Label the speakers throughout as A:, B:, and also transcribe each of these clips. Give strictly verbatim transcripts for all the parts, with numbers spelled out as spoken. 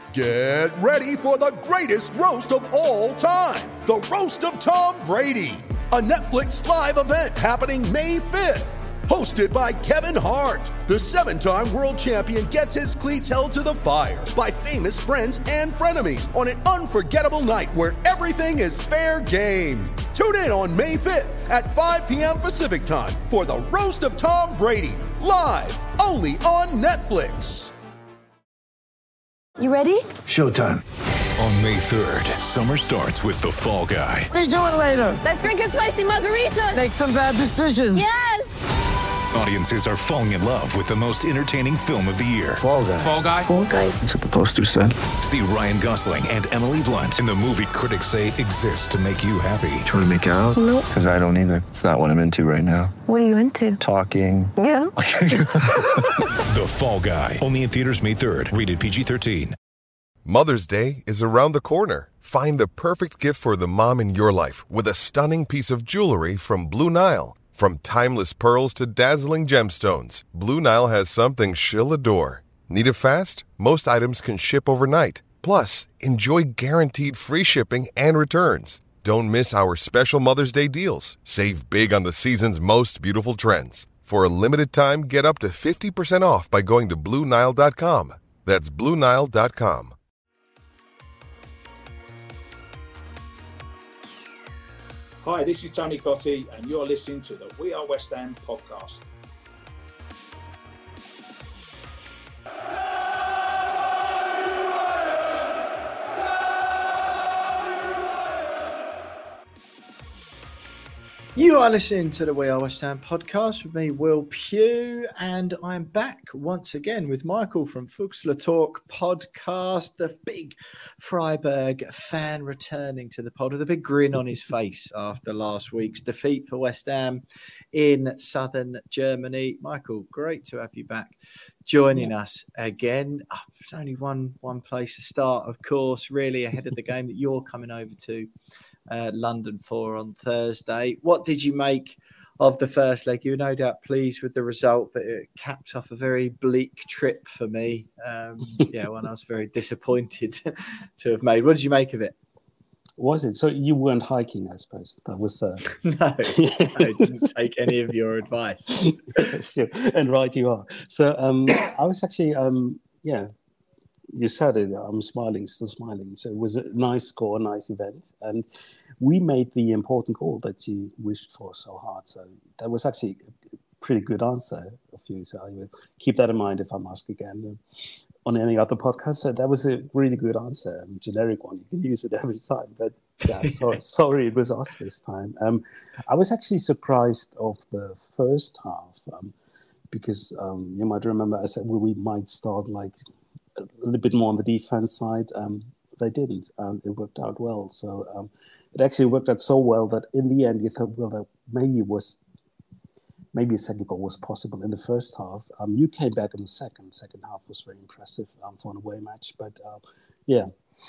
A: Get ready for the greatest roast of all time, the Roast of Tom Brady, a Netflix live event happening May fifth. Hosted by Kevin Hart, the seven-time world champion gets his cleats held to the fire by famous friends and frenemies on an unforgettable night where everything is fair game. Tune in on May fifth at five p.m. Pacific time for the Roast of Tom Brady, live only on Netflix.
B: You ready?
C: Showtime.
D: On May third, summer starts with The Fall Guy.
C: Let's do it later.
B: Let's drink a spicy margarita.
C: Make some bad decisions.
B: Yes!
D: Audiences are falling in love with the most entertaining film of the year.
C: Fall Guy.
D: Fall Guy?
B: Fall Guy.
C: That's what the poster said.
D: See Ryan Gosling and Emily Blunt in the movie critics say exists to make you happy.
C: Trying to make it out?
B: Nope.
C: Because I don't either. It's not what I'm into right now.
B: What are you into?
C: Talking.
B: Yeah.
D: The Fall Guy. Only in theaters May third. Rated P G thirteen.
E: Mother's Day is around the corner. Find the perfect gift for the mom in your life with a stunning piece of jewelry from Blue Nile. From timeless pearls to dazzling gemstones, Blue Nile has something she'll adore. Need it fast? Most items can ship overnight. Plus, enjoy guaranteed free shipping and returns. Don't miss our special Mother's Day deals. Save big on the season's most beautiful trends. For a limited time, get up to fifty percent off by going to Blue Nile dot com. That's Blue Nile dot com.
F: Hi, this is Tony Cottee, and you're listening to the We Are West Ham podcast.
G: You are listening to the We Are West Ham podcast with me, Will Pugh, and I'm back once again with Michael from Fuchsler Talk podcast, the big Freiburg fan returning to the pod with a big grin on his face after last week's defeat for West Ham in southern Germany. Michael, great to have you back joining yeah. us again. Oh, there's only one, one place to start, of course, really ahead of the game that you're coming over to Uh, London for on Thursday. What did you make of the first leg? You were no doubt pleased with the result, but it capped off a very bleak trip for me. Um, yeah, one I was very disappointed to have made. What did you make of it?
H: Was it? So you weren't hiking, I suppose. That was... Uh...
G: no, I didn't take any of your advice.
H: Sure. And right you are. So um, I was actually, um, yeah, you said it, I'm smiling, still smiling. So it was a nice score, nice event. And we made the important goal that you wished for so hard. So that was actually a pretty good answer of you. So I will keep that in mind if I'm asked again on any other podcast. So that was a really good answer, a generic one. You can use it every time. But yeah, sorry, sorry it was us this time. Um, I was actually surprised of the first half um, because um, you might remember I said, well, we might start like a little bit more on the defense side. Um, they didn't. Um, it worked out well. So um, it actually worked out so well that in the end you thought, well, that maybe it was maybe a second goal was possible in the first half. Um, you came back in the second. Second half was very impressive um, for an away match. But uh, yeah.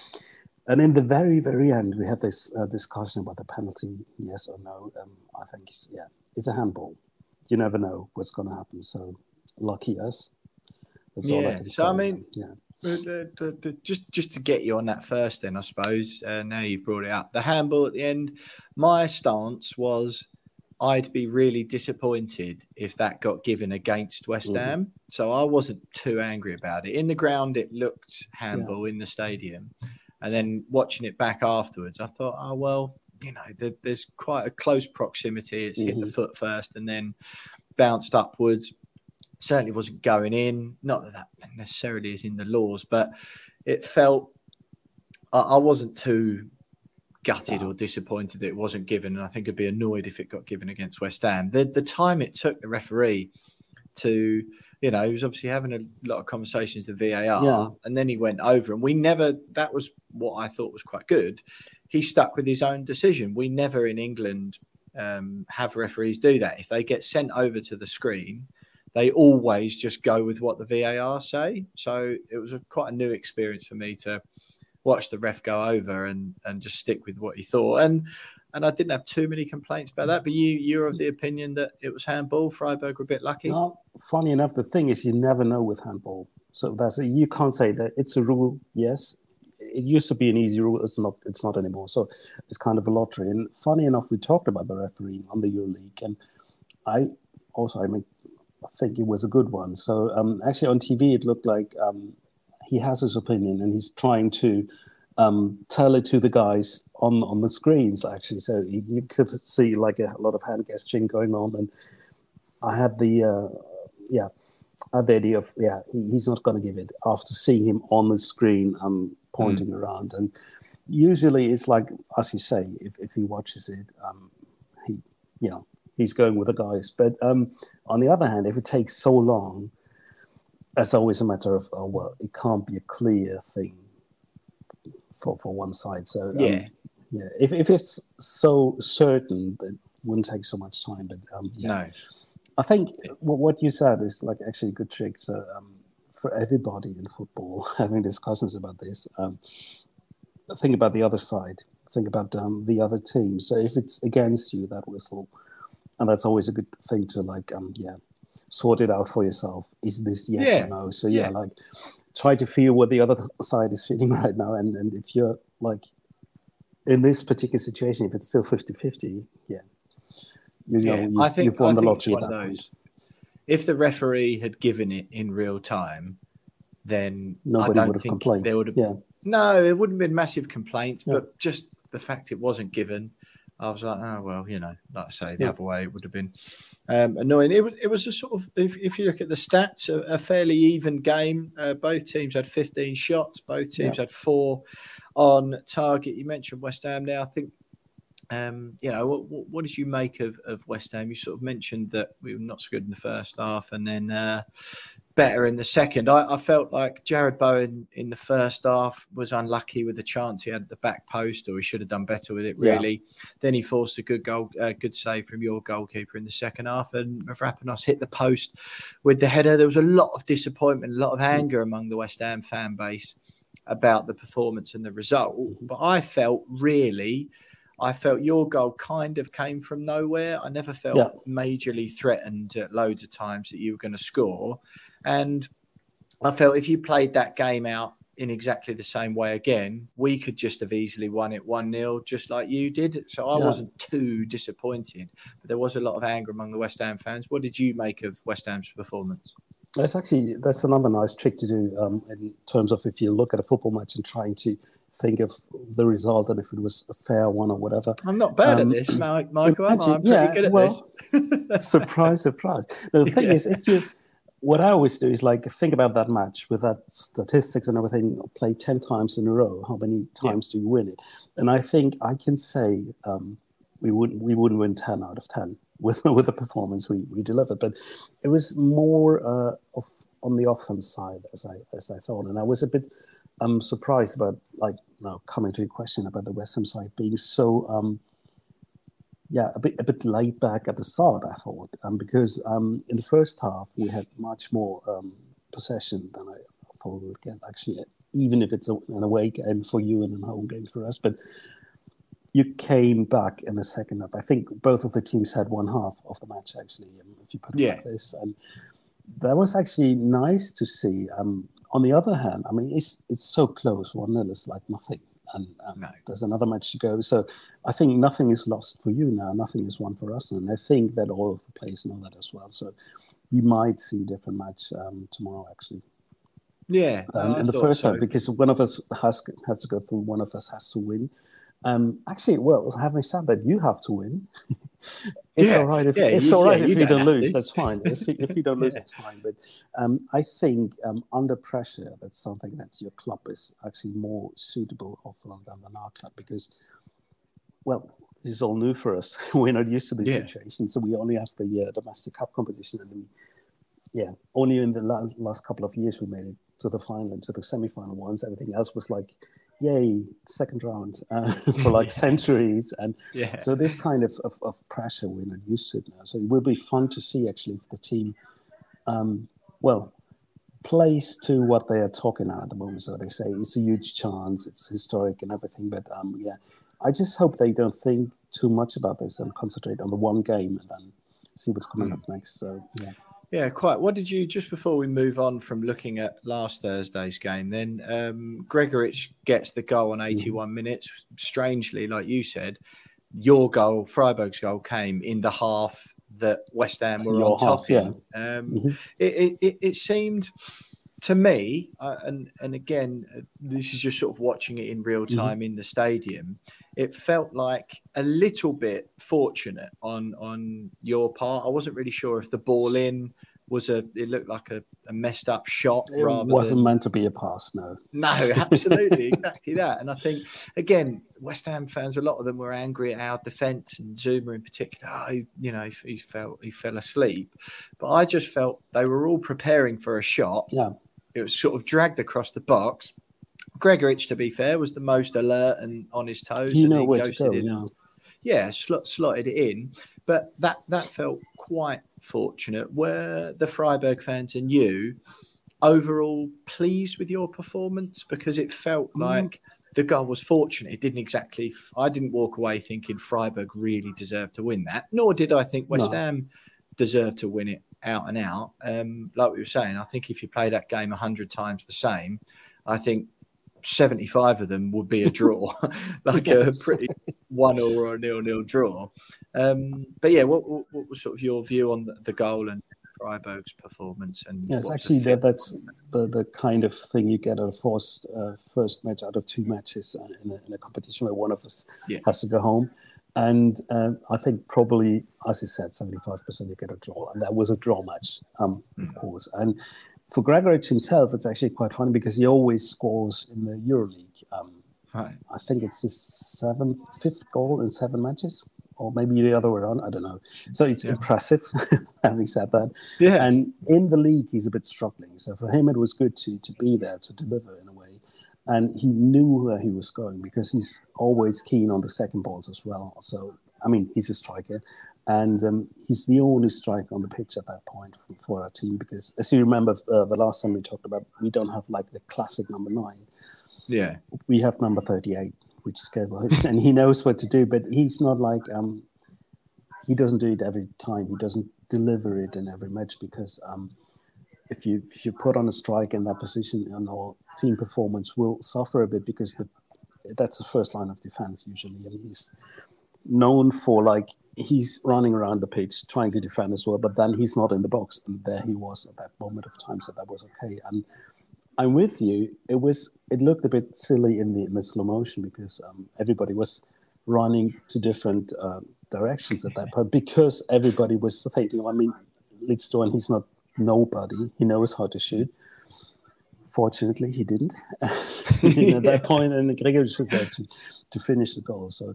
H: And in the very, very end, we had this uh, discussion about the penalty, yes or no. Um, I think, it's, yeah, it's a handball. You never know what's going to happen. So lucky us. That's all I
G: Yeah,
H: can
G: so
H: say.
G: I mean,
H: yeah.
G: the, the, the, just just to get you on that first, then I suppose. Uh, now you've brought it up, the handball at the end. My stance was, I'd be really disappointed if that got given against West
H: Mhm.
G: Ham. So I wasn't too angry about it. In the ground, it looked handball in the stadium, and then watching it back afterwards, I thought, oh well, you know, there, there's quite a close proximity. It's hit the
H: Mhm.
G: foot first and then bounced upwards. Certainly wasn't going in. Not that that necessarily is in the laws, but it felt I, I wasn't too gutted or disappointed that it wasn't given. And I think I'd be annoyed if it got given against West Ham. The the time it took the referee to, you know, he was obviously having a lot of conversations with V A R,
H: Yeah.
G: and then he went over, and we never. That was what I thought was quite good. He stuck with his own decision. We never in England um, have referees do that. If they get sent over to the screen, they always just go with what the V A R say. So it was a, quite a new experience for me to watch the ref go over and, and just stick with what he thought. And and I didn't have too many complaints about that. But you, you're of the opinion that it was handball. Freiburg were a bit lucky.
H: No, funny enough, the thing is you never know with handball. So that's a, you can't say that it's a rule. Yes, it used to be an easy rule. It's not. It's not anymore. So it's kind of a lottery. And funny enough, we talked about the refereeing on the EuroLeague, and I also I mean I think it was a good one. So um, actually on T V it looked like um, he has his opinion and he's trying to um, tell it to the guys on on the screens actually. So you, you could see like a, a lot of hand gesturing going on, and I had the uh, yeah. I had the idea of yeah he, he's not going to give it after seeing him on the screen um pointing mm. around. And usually it's like, as you say, if, if he watches it um he you know he's going with the guys. But um on the other hand, if it takes so long, it's always a matter of, oh well, it can't be a clear thing for for one side. So um,
G: yeah
H: yeah if, if it's so certain, that wouldn't take so much time. But um yeah.
G: no
H: I think what you said is like actually a good trick. So um, for everybody in football, having discussions about this, um, think about the other side. Think about um, the other team. So if it's against you, that whistle, and that's always a good thing to like, um, yeah, sort it out for yourself. Is this yes
G: yeah.
H: or no? So yeah,
G: yeah,
H: like try to feel what the other side is feeling right now. And, and if you're like in this particular situation, if it's still fifty-fifty, yeah. You know,
G: yeah.
H: you,
G: I think,
H: you've won
G: I
H: the
G: think
H: lottery
G: it's one of those. If the referee had given it in real time, then
H: nobody
G: I don't
H: would have
G: think
H: complained.
G: There would have
H: yeah.
G: No, it wouldn't have been massive complaints,
H: yeah.
G: but just the fact it wasn't given, I was like, oh well, you know, like I say, the
H: yeah.
G: other way it would have been um, annoying. It was, it was a sort of, if, if you look at the stats, a, a fairly even game. Uh, both teams had fifteen shots. Both teams
H: yeah.
G: had four on target. You mentioned West Ham there. I think. Um, you know, what, what did you make of, of West Ham? You sort of mentioned that we were not so good in the first half and then uh, better in the second. I, I felt like Jared Bowen in the first half was unlucky with the chance he had at the back post, or he should have done better with it, really. Yeah. Then he forced a good goal, uh, good save from your goalkeeper in the second half, and Mavropanos hit the post with the header. There was a lot of disappointment, a lot of anger among the West Ham fan base about the performance and the result. But I felt really... I felt your goal kind of came from nowhere. I never felt yeah. majorly threatened at loads of times that you were going to score. And I felt if you played that game out in exactly the same way again, we could just have easily won it one nil, just like you did. So I yeah. wasn't too disappointed. But there was a lot of anger among the West Ham fans. What did you make of West Ham's performance?
H: That's actually, that's another nice trick to do um, in terms of if you look at a football match and trying to think of the result and if it was a fair one or whatever.
G: I'm not bad um, at this, Mike, Michael. Imagine, I'm pretty yeah, good at
H: well,
G: this.
H: surprise, surprise. No, the thing yeah. is, if you, what I always do is like think about that match with that statistics and everything, play ten times in a row. How many times yeah. do you win it? And I think I can say um, we wouldn't we wouldn't win ten out of ten with with the performance we, we delivered. But it was more uh, of on the offense side as I as I thought, and I was a bit. I'm surprised about, like, now coming to your question about the West Ham side being so, um, yeah, a bit a bit laid back at the start, I thought, um, because um, in the first half we had much more um, possession than I thought we would get, actually, even if it's a, an away game for you and a home game for us. But you came back in the second half. I think both of the teams had one half of the match, actually, if you put it
G: yeah.
H: like this. And that was actually nice to see. Um, On the other hand, I mean, it's it's so close. one nil is like nothing. And um, no. there's another match to go. So I think nothing is lost for you now. Nothing is won for us. And I think that all of the players know that as well. So we might see a different match um, tomorrow, actually.
G: Yeah.
H: Um,
G: no,
H: in the first so. half, because one of us has, has to go through, one of us has to win. Um, actually, well, having said that, you have to win. It's
G: yeah,
H: all right if,
G: yeah,
H: it's
G: you,
H: all right
G: yeah,
H: if
G: you
H: you
G: don't
H: don't lose.
G: to.
H: That's fine. If you, if you don't lose, yeah. it's fine. But um, I think um, under pressure, that's something that your club is actually more suitable of than our club, because, well, this is all new for us. We're not used to this yeah. situation, so we only have the uh, domestic cup competition, and we, yeah, only in the last, last couple of years we made it to the final and to the semi-final ones. Everything else was like, yay, second round uh, for like yeah. centuries. And
G: yeah.
H: so this kind of, of, of pressure, we're not used to it now. So it will be fun to see actually if the team, um, well, plays to what they are talking about at the moment. So they say it's a huge chance, it's historic and everything. But um, yeah, I just hope they don't think too much about this and concentrate on the one game and then see what's coming mm. up next. So yeah.
G: Yeah, quite. What did you, just before we move on from looking at last Thursday's game, then um, Gregoritsch gets the goal on eighty-one mm. minutes. Strangely, like you said, your goal, Freiburg's goal, came in the half that West Ham were your on top half, in. Yeah. Um, mm-hmm. it, it, it seemed to me, uh, and, and again, uh, this is just sort of watching it in real time mm-hmm. in the stadium, it felt like a little bit fortunate on on your part. I wasn't really sure if the ball in was a, it looked like a, a messed up shot.
H: It rather wasn't than, meant to be a pass, no.
G: No, absolutely, exactly that. And I think, again, West Ham fans, a lot of them were angry at our defence, and Zuma in particular, oh, you know, he, he, fell, he fell asleep. But I just felt they were all preparing for a shot.
H: Yeah.
G: It was sort of dragged across the box. Gregoritsch, to be fair, was the most alert and on his toes.
H: You
G: and
H: know
G: he
H: where to go, yeah.
G: Yeah, slot, slotted it in. But that, that felt quite fortunate. Were the Freiburg fans and you overall pleased with your performance? Because it felt mm. like the goal was fortunate. It didn't exactly... I didn't walk away thinking Freiburg really deserved to win that, nor did I think West no. Ham deserved to win it out and out. Um, like we were saying, I think if you play that game one hundred times the same, I think seventy-five of them would be a draw, like yes. a pretty one-all or a nil-nil draw. Um, but yeah, what, what, what was sort of your view on the, the goal and Freiburg's performance? And
H: yes, actually, that, that's the, the kind of thing you get at a first, uh, first match out of two matches uh, in, a, in a competition where one of us yeah. has to go home. And uh, I think probably, as you said, seventy-five percent you get a draw. And that was a draw match, um, mm. of course. And for Gregoritsch himself, it's actually quite funny because he always scores in the EuroLeague. Um,
G: right.
H: I think it's his seventh, fifth goal in seven matches, or maybe the other way around. I don't know. So it's yeah. impressive, having said that.
G: Yeah.
H: And in the league, he's a bit struggling. So for him, it was good to to be there, to deliver in a way. And he knew where he was going because he's always keen on the second balls as well. So, I mean, he's a striker. And um, he's the only striker on the pitch at that point for, for our team because, as you remember, uh, the last time we talked about, we don't have like the classic number nine.
G: Yeah.
H: We have number thirty-eight, which is Gabriel, and he knows what to do, but he's not like, um, he doesn't do it every time. He doesn't deliver it in every match because um, if you if you put on a striker in that position, and our team performance will suffer a bit because the, that's the first line of defense usually, and he's known for like he's running around the pitch trying to defend as well, but then he's not in the box, and there he was at that moment of time, so that was okay. And I'm with you. It was it looked a bit silly in the in the slow motion because um, everybody was running to different uh, directions at that point because everybody was thinking. I mean, Lidstone, he's not nobody. He knows how to shoot. Fortunately, he didn't. he didn't at that point, and Gregoritsch was there to to finish the goal. So.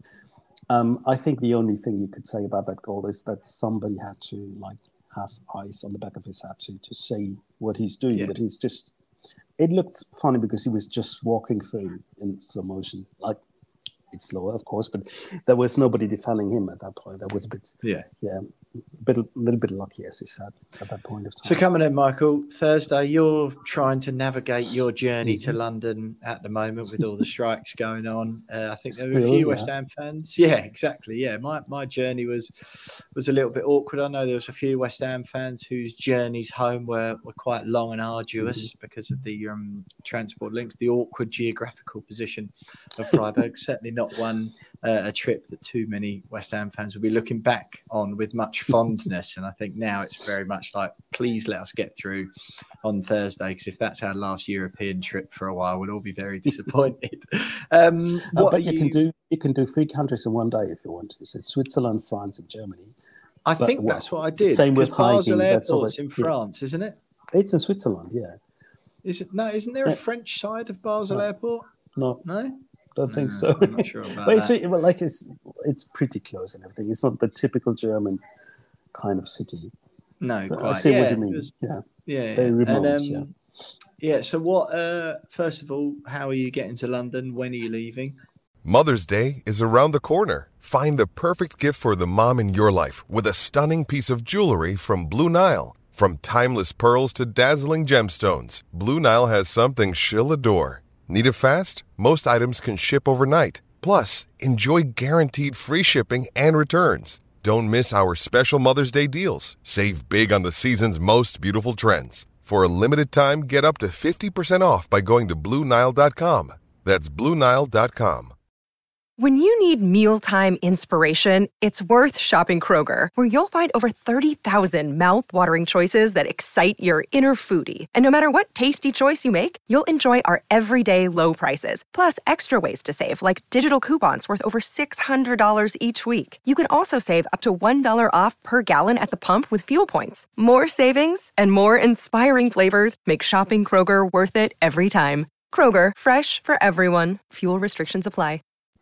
H: Um, I think the only thing you could say about that goal is that somebody had to like have eyes on the back of his head to, to say what he's doing. Yeah. But he's just, it looked funny because he was just walking through in slow motion. Like it's slower, of course, but there was nobody defending him at that point. That was a bit,
G: yeah,
H: yeah, a bit, a little bit lucky, as he said, at that point of time.
G: So coming in, Michael, Thursday, you're trying to navigate your journey mm-hmm. to London at the moment with all the strikes going on. Uh, I think there were a few yeah. West Ham fans. Yeah, exactly. Yeah, my my journey was was a little bit awkward. I know there was a few West Ham fans whose journeys home were, were quite long and arduous mm-hmm. because of the um, transport links, the awkward geographical position of Freiburg. Certainly not one uh, a trip that too many West Ham fans will be looking back on with much fondness. And I think now it's very much like, please let us get through on Thursday, because if that's our last European trip for a while, we'll all be very disappointed. um,
H: what but you, you can do you can do three countries in one day if you want to. So Switzerland, France, and Germany.
G: I but, think well, that's what I did.
H: Same with
G: Basel
H: hiking.
G: Airport's in France, yeah. isn't it?
H: It's in Switzerland, yeah.
G: Is it? No, isn't there a yeah. French side of Basel
H: no.
G: Airport?
H: No,
G: no.
H: Don't think
G: no,
H: so.
G: I'm not sure about
H: but it's,
G: that.
H: Well, like it's it's pretty close and everything. It's not the typical German kind of city.
G: No,
H: but
G: quite.
H: I see
G: yeah,
H: what you mean.
G: was,
H: yeah,
G: yeah.
H: Very remote.
G: And, um,
H: yeah.
G: yeah. So, what? Uh, first of all, how are you getting to London? When are you leaving?
E: Mother's Day is around the corner. Find the perfect gift for the mom in your life with a stunning piece of jewelry from Blue Nile. From timeless pearls to dazzling gemstones, Blue Nile has something she'll adore. Need it fast? Most items can ship overnight. Plus, enjoy guaranteed free shipping and returns. Don't miss our special Mother's Day deals. Save big on the season's most beautiful trends. For a limited time, get up to fifty percent off by going to Blue Nile dot com. That's Blue Nile dot com.
I: When you need mealtime inspiration, it's worth shopping Kroger, where you'll find over thirty thousand mouth-watering choices that excite your inner foodie. And no matter what tasty choice you make, you'll enjoy our everyday low prices, plus extra ways to save, like digital coupons worth over six hundred dollars each week. You can also save up to one dollar off per gallon at the pump with fuel points. More savings and more inspiring flavors make shopping Kroger worth it every time. Kroger, fresh for everyone. Fuel restrictions apply.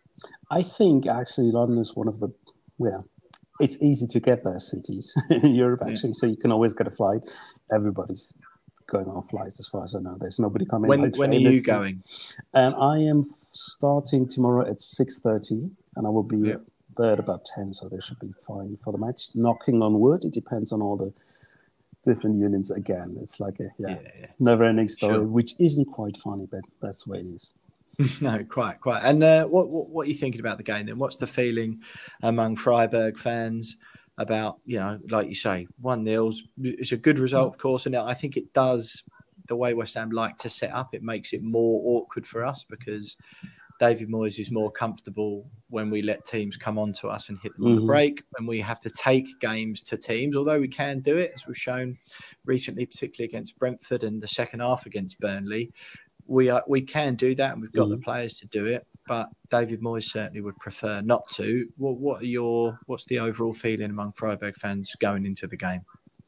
H: I think actually London is one of the, well, it's easy to get there cities in Europe actually, yeah. So you can always get a flight. Everybody's going on flights as far as I know. There's nobody coming.
G: When, when are you going?
H: And I am starting tomorrow at six thirty and I will be yeah. there at about ten, so they should be fine for the match. Knocking on wood, it depends on all the different units again. It's like a yeah, yeah, yeah. never-ending story, sure. Which isn't quite funny, but that's the way it is.
G: No, quite, quite. And uh, what, what what are you thinking about the game then? What's the feeling among Freiburg fans about, you know, like you say, one nil? It's a good result, of course, and I think it does, the way West Ham like to set up, it makes it more awkward for us because David Moyes is more comfortable when we let teams come onto us and hit them mm-hmm. on the break, when we have to take games to teams, although we can do it, as we've shown recently, particularly against Brentford and the second half against Burnley. We are we can do that, and we've got mm-hmm. the players to do it. But David Moyes certainly would prefer not to. What what are your what's the overall feeling among Freiburg fans going into the game?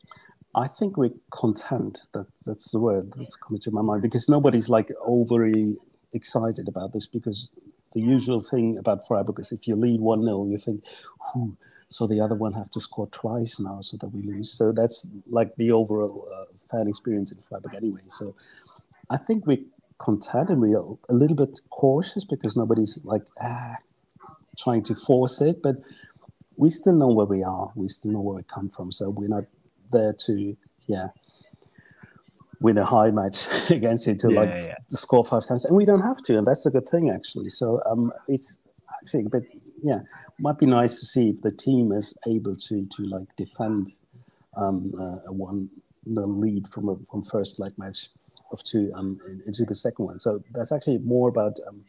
H: I think we're content. That that's the word that's coming to my mind, because nobody's like overly excited about this. Because the usual thing about Freiburg is if you lead one nil, you think, "Whew, so the other one have to score twice now, so that we lose." So that's like the overall uh, fan experience in Freiburg anyway. So I think we. content, and we're a little bit cautious because nobody's like ah, trying to force it, but we still know where we are. We still know where we come from. So we're not there to, yeah, win a high match against it to yeah, like yeah. score five times. And we don't have to. And that's a good thing, actually. So um, it's actually a bit, yeah, might be nice to see if the team is able to, to like defend um, uh, a one the lead from a from first leg match of two um, into the second one. So that's actually more about, um,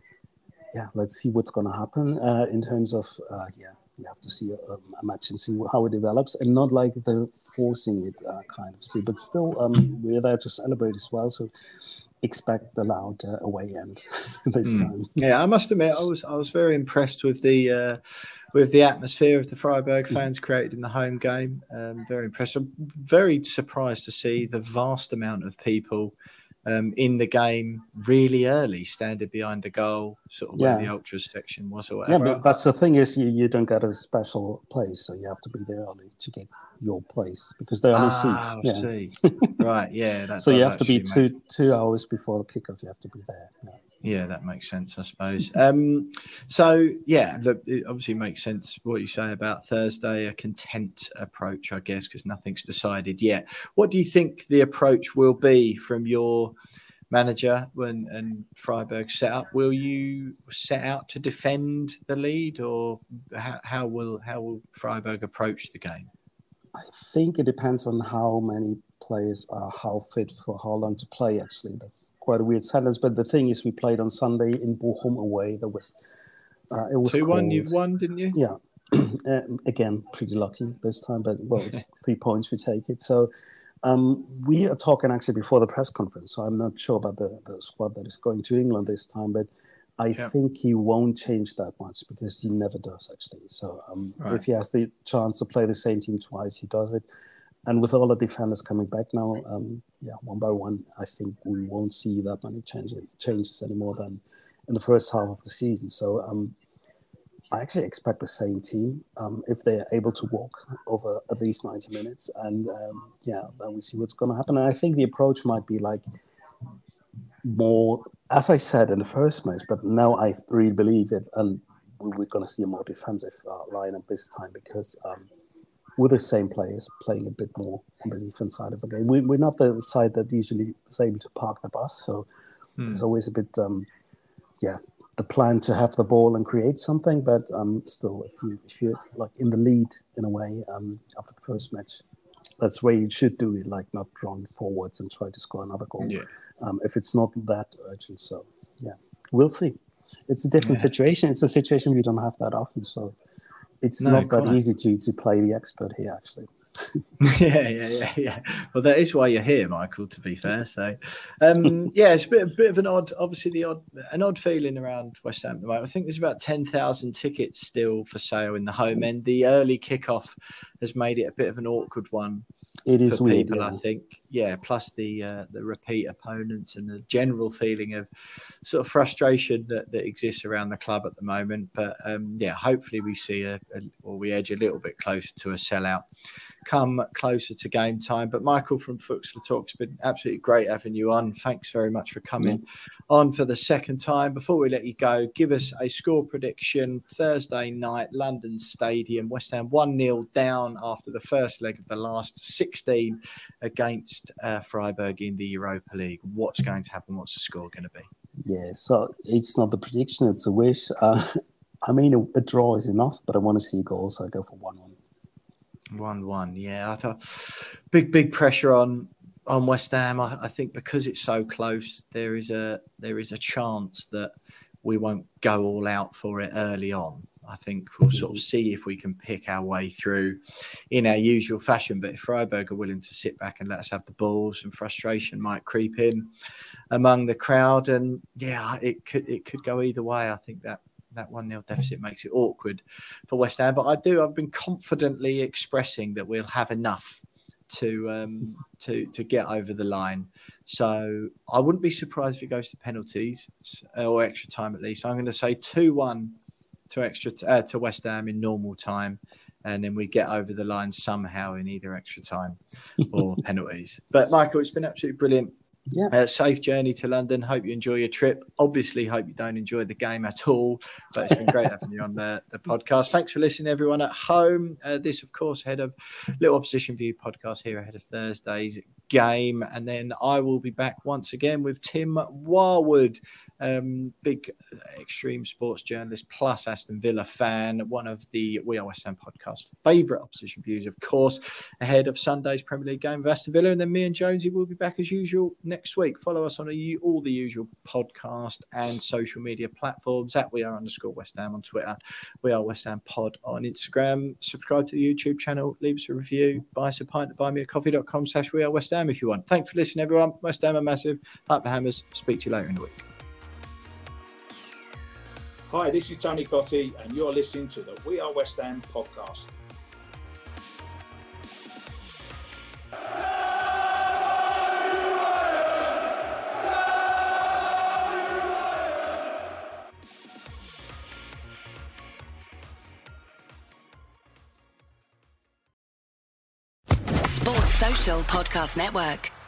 H: yeah, let's see what's going to happen uh, in terms of, uh, yeah, we have to see a, a match and see how it develops, and not like the forcing it uh, kind of see, but still um, we're there to celebrate as well. So expect the loud uh, away end this mm. time.
G: Yeah, I must admit, I was I was very impressed with the uh, with the atmosphere of the Freiburg fans mm. created in the home game. Um, very impressed. I'm very surprised to see the vast amount of people um, in the game really early, standing behind the goal, sort of yeah. where the ultras section was or whatever.
H: Yeah, but that's the thing is you, you don't get a special place, so you have to be there early to get your place because there are only
G: ah,
H: seats.
G: I
H: yeah.
G: see. Right, yeah. That
H: so you have to be
G: make...
H: two two hours before the kickoff. You have to be there. Yeah.
G: Yeah, that makes sense, I suppose. Um, so, yeah, look, it obviously makes sense what you say about Thursday, a content approach, I guess, because nothing's decided yet. What do you think the approach will be from your manager when and Freiburg set up? Will you set out to defend the lead, or how, how will how will Freiburg approach the game?
H: I think it depends on how many players are how fit for how long to play, actually. That's quite a weird sentence, but the thing is we played on Sunday in Bochum away. There was uh, it was
G: two one. You've won, didn't you?
H: Yeah. uh, again, pretty lucky this time, but well, it's three points, we take it. So um, we are talking actually before the press conference, so I'm not sure about the, the squad that is going to England this time, but I yeah. think he won't change that much because he never does, actually. So um, right. if he has the chance to play the same team twice, he does it. And with all the defenders coming back now, um, yeah, one by one, I think we won't see that many changes, changes anymore than in the first half of the season. So um, I actually expect the same team um, if they're able to walk over at least ninety minutes. And um, yeah, then we see what's going to happen. And I think the approach might be like more, as I said in the first match, but now I really believe it. And we're going to see a more defensive uh, lineup this time because um, with the same players playing a bit more on the defense side of the game. We, we're not the side that usually is able to park the bus, so hmm. there's always a bit, um, yeah, the plan to have the ball and create something. But um, still, if you if you're like in the lead in a way um, after the first match, that's where you should do it. Like not run forwards and try to score another goal.
G: Yeah.
H: Um, if it's not that urgent, so yeah, we'll see. It's a different
G: Yeah.
H: situation. It's a situation we don't have that often, so it's
G: No,
H: not that
G: quite.
H: easy to to play the expert here actually.
G: yeah, yeah, yeah, yeah. Well, that is why you're here, Michael. To be fair, so um, yeah, it's a bit, a bit of an odd, obviously the odd, an odd feeling around West Ham at the moment. I think there's about ten thousand tickets still for sale in the home end. The early kickoff has made it a bit of an awkward one.
H: It is
G: for
H: weird,
G: people,
H: yeah.
G: I think. Yeah, plus the uh, the repeat opponents and the general feeling of sort of frustration that, that exists around the club at the moment. But um, yeah, hopefully we see a, a or we edge a little bit closer to a sellout come closer to game time. But Michael from Fuchsler Talk, it's been absolutely great having you on. Thanks very much for coming yeah. on for the second time. Before we let you go, give us a score prediction. Thursday night, London Stadium, West Ham one nil down after the first leg of the last sixteen against uh, Freiburg in the Europa League. What's going to happen? What's the score going to be?
H: Yeah, so it's not the prediction, it's a wish. Uh, I mean, a, a draw is enough, but I want to see goals, so I go for one one.
G: one one, yeah. I thought big, big pressure on on West Ham. I, I think because it's so close, there is a there is a chance that we won't go all out for it early on. I think we'll sort of see if we can pick our way through in our usual fashion. But if Freiburg are willing to sit back and let us have the balls, and frustration might creep in among the crowd. And yeah, it could it could go either way. I think that that one nil deficit makes it awkward for West Ham. But I do, I've been confidently expressing that we'll have enough to um, to to get over the line. So I wouldn't be surprised if it goes to penalties or extra time at least. I'm going to say two one to extra t- uh, to West Ham in normal time, and then we get over the line somehow in either extra time or penalties. But Michael, it's been absolutely brilliant.
H: Yeah.
G: Uh, safe journey to London. Hope you enjoy your trip. Obviously, hope you don't enjoy the game at all. But it's been great having you on the, the podcast. Thanks for listening, everyone at home. Uh, this, of course, ahead of Little Opposition View podcast here ahead of Thursday's game. And then I will be back once again with Tim Warwood, um, big extreme sports journalist plus Aston Villa fan, one of the We Are West Ham podcast favourite opposition views, of course, ahead of Sunday's Premier League game of Aston Villa. And then me and Jonesy will be back as usual next week. Follow us on a, all the usual podcast and social media platforms at We Are underscore West Ham on Twitter, We Are West Ham Pod on Instagram. Subscribe to the YouTube channel, leave us a review, buy us a pint at buymeacoffee.com slash We Are West Ham if you want. Thanks for listening, everyone. West Ham are massive. Up the Hammers. Speak to you later in the week.
F: Hi, this is Tony Cotti, and you're listening to the We Are West Ham podcast.
J: Sports Social Podcast Network.